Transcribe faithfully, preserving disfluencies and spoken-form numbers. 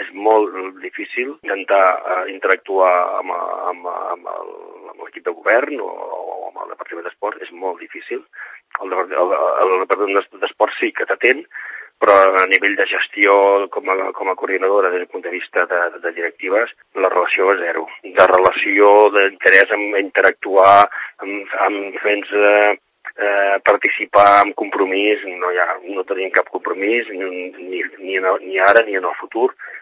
és molt difícil intentar uh, interactuar amb, amb, amb, el, amb l'equip de govern o, o amb el Departament d'Esports, és molt difícil. El, el, el Departament d'Esports sí que t'atén, però a nivell de gestió com a, com a coordinadora des del punt de vista de, de directives, la relació és zero. De relació, d'interès en interactuar, amb, amb fent eh, eh, participar en compromís, no, hi ha, no tenim cap compromís, ni, ni, ni, ni ara ni en el futur.